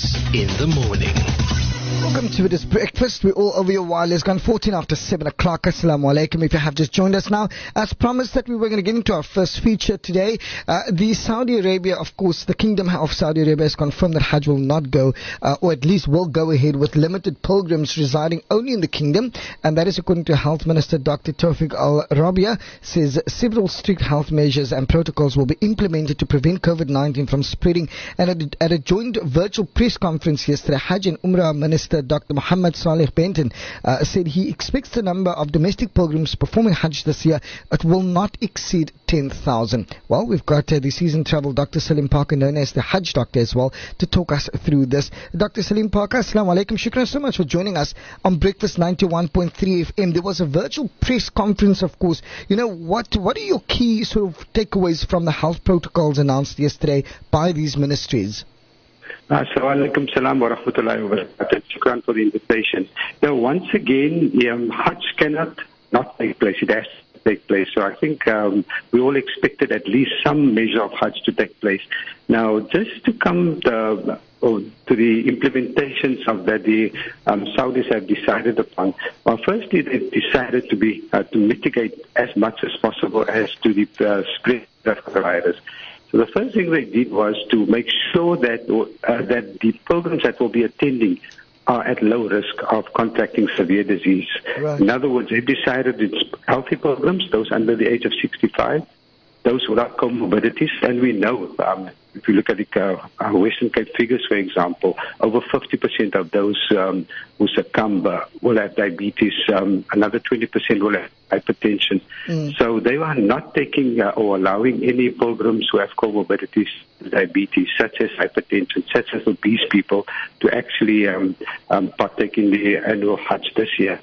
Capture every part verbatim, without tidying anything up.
Breakfast in the morning. Welcome to this breakfast. We're all over your wireless. Gone fourteen after seven o'clock. Assalamu alaikum. If you have just joined us now, as promised that we were going to get into our first feature today. Uh, the Saudi Arabia, of course, the Kingdom of Saudi Arabia has confirmed that Hajj will not go, uh, or at least will go ahead with limited pilgrims residing only in the kingdom. And that is according to Health Minister Doctor Tawfiq Al-Rabia. Says several strict health measures and protocols will be implemented to prevent COVID nineteen from spreading. And at a, at a joint virtual press conference yesterday, Hajj and Umrah Minister Doctor Mohammed Saleh Benton uh, said he expects the number of domestic pilgrims performing Hajj this year it will not exceed ten thousand. Well, we've got uh, the seasoned travel Doctor Salim Parker, known as the Hajj Doctor as well, to talk us through this. Doctor Salim Parker, Assalamu alaikum. Shukran so much for joining us on Breakfast ninety-one point three F M. There was a virtual press conference, of course. You know, what what are your key sort of takeaways from the health protocols announced yesterday by these ministries? Assalamu alaikum salam wa rahmatullahi wa barakatuh. Shukran for the invitation. Now, once again, um, Hajj cannot not take place. It has to take place. So I think um, we all expected at least some measure of Hajj to take place. Now, just to come the, oh, to the implementations of that the um, Saudis have decided upon. Well, firstly, they've decided to be uh, to mitigate as much as possible as to the uh, spread of the virus. So the first thing they did was to make sure that uh, that the pilgrims that will be attending are at low risk of contracting severe disease. Right. In other words, they've decided it's healthy pilgrims, those under the age of sixty-five, those without comorbidities, and we know, um, if you look at the uh, Western Cape figures, for example, over fifty percent of those um, who succumb uh, will have diabetes, um, another twenty percent will have hypertension. Mm. So they are not taking uh, or allowing any pilgrims who have comorbidities, diabetes, such as hypertension, such as obese people, to actually um, um, partake in the annual Hajj this year.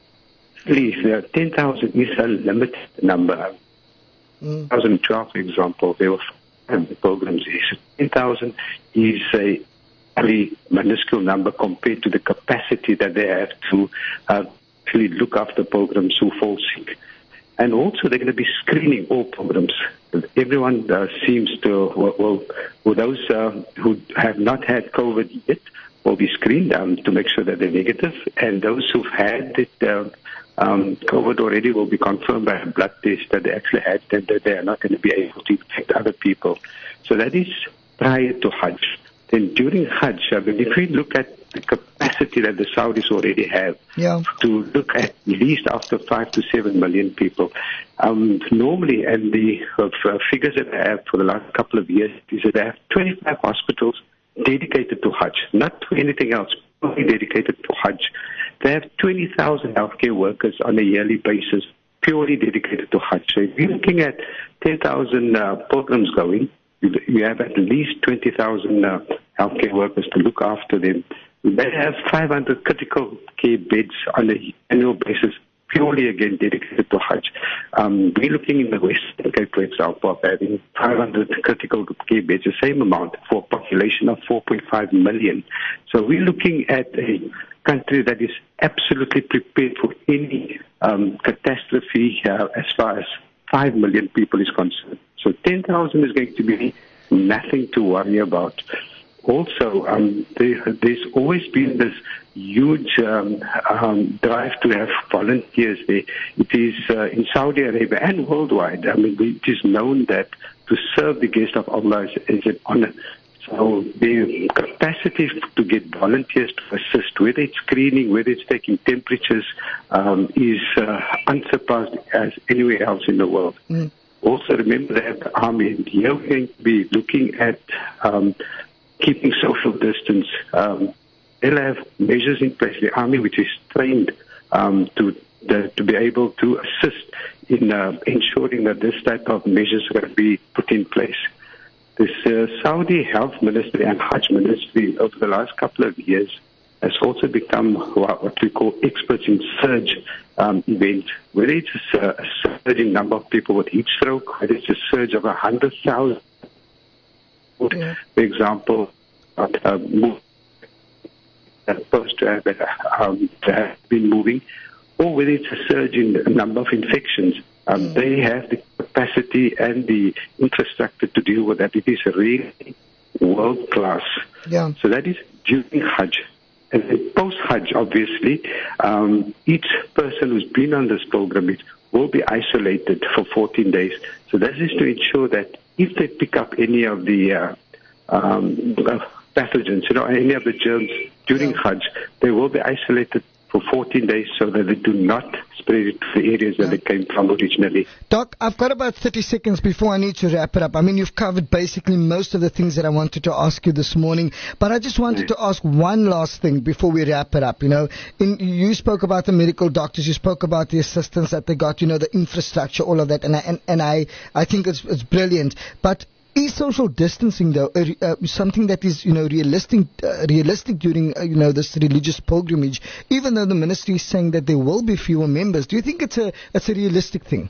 Please, uh, ten thousand is a limited number. Mm. twenty twelve, for example, there were five pilgrims. ten thousand is a very minuscule number compared to the capacity that they have to uh, actually look after pilgrims who fall sick. And also, they're going to be screening all pilgrims. Everyone uh, seems to, well, well, well those uh, who have not had COVID yet will be screened um, to make sure that they're negative. And those who've had it, uh, um, COVID already will be confirmed by a blood test that they actually had, and that they are not going to be able to infect other people. So that is prior to Hajj. Then during Hajj, I mean, if we look at the capacity that the Saudis already have yeah. to look at least after five to seven million people, um, normally, and the uh, figures that I have for the last couple of years is that they have twenty-five hospitals dedicated to Hajj, not to anything else, only dedicated to Hajj. They have twenty thousand healthcare workers on a yearly basis, purely dedicated to Hajj. So if you're looking at ten thousand uh, pilgrims going, you have at least twenty thousand uh, healthcare workers to look after them. They have five hundred critical care beds on an annual basis, purely again dedicated to Hajj. Um, we're looking in the Western Cape, for example, of having five hundred critical care beds, the same amount for a population of four point five million. So we're looking at a country that is absolutely prepared for any um, catastrophe uh, as far as five million people is concerned. So ten thousand is going to be nothing to worry about. Also, um, there, there's always been this huge um, um, drive to have volunteers there. It is uh, in Saudi Arabia and worldwide. I mean, it is known that to serve the guest of Allah is, is an honor. So the capacity to get volunteers to assist, whether it's screening, whether it's taking temperatures, um, is uh, unsurpassed as anywhere else in the world. Mm. Also, remember that the army, here we're going to be looking at um, keeping social distance. Um, they'll have measures in place. The army, which is trained um, to the, to be able to assist in uh, ensuring that this type of measures are going to be put in place. This uh, Saudi Health Ministry and Hajj Ministry over the last couple of years has also become what we call experts in surge um, events. Whether it's a, a surge in number of people with heat stroke, whether it's a surge of one hundred thousand, yeah. for example, uh, uh, supposed to have, um, to have been moving, or whether it's a surge in the number of infections. Um, mm. They have the capacity and the infrastructure to deal with that. It is really world class. Yeah. So that is during Hajj. And then post-Hajj, obviously, um, each person who's been on this pilgrimage will be isolated for fourteen days. So that is to ensure that if they pick up any of the uh, um, pathogens, you know, any of the germs during Yeah. Hajj, they will be isolated for fourteen days so that they do not spread it to the areas Yeah. that they came from originally. Doc, I've got about thirty seconds before I need to wrap it up. I mean, you've covered basically most of the things that I wanted to ask you this morning, but I just wanted to ask one last thing before we wrap it up. You know, in, you spoke about the medical doctors, you spoke about the assistance that they got, you know, the infrastructure, all of that, and I, and, and I, I think it's, it's brilliant. But is social distancing, though, uh, uh, something that is, you know, realistic, uh, realistic during, uh, you know, this religious pilgrimage? Even though the ministry is saying that there will be fewer members, do you think it's a, it's a realistic thing?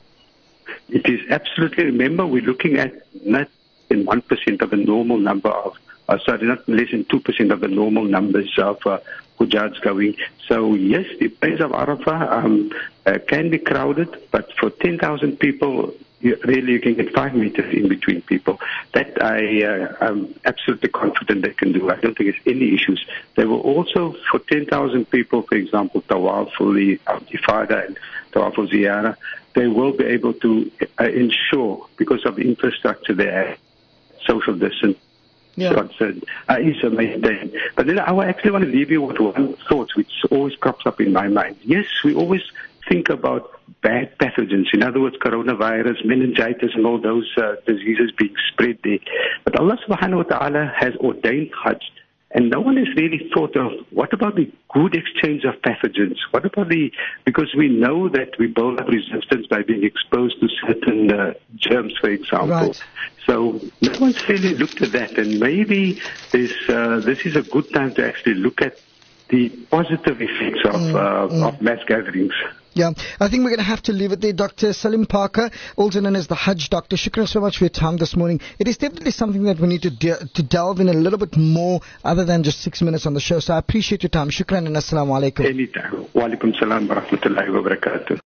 It is absolutely. Remember, we're looking at not in one percent of the normal number of, uh, sorry, not less than two percent of the normal numbers of uh, Hujjaj going. So yes, the place of Arafah um, uh, can be crowded, but for ten thousand people, you, really you can get five meters in between people. That I uh, am absolutely confident they can do. I don't think there's any issues. They will also, for ten thousand people, for example, Tawaf the Ifada and Tawaf Ziyarah, they will be able to uh, ensure, because of the infrastructure there, social distance. Yeah. Concern uh, is maintained. But then I actually want to leave you with one thought which always crops up in my mind. Yes, we always think about bad pathogens, in other words, coronavirus, meningitis, and all those uh, diseases being spread there. But Allah subhanahu wa ta'ala has ordained Hajj, and no one has really thought of what about the good exchange of pathogens? What about the, because we know that we build up resistance by being exposed to certain uh, germs, for example. Right. So no one's really looked at that, and maybe this uh, this is a good time to actually look at the positive effects of Mm, uh, mm. of mass gatherings. Yeah, I think we're going to have to leave it there. Doctor Salim Parker, also known as the Hajj Doctor, shukran so much for your time this morning. It is definitely something that we need to de- to delve in a little bit more other than just six minutes on the show. So I appreciate your time. Shukran and assalamu alaikum. Anytime. Wa alaikum salam wa rahmatullahi wa barakatuh.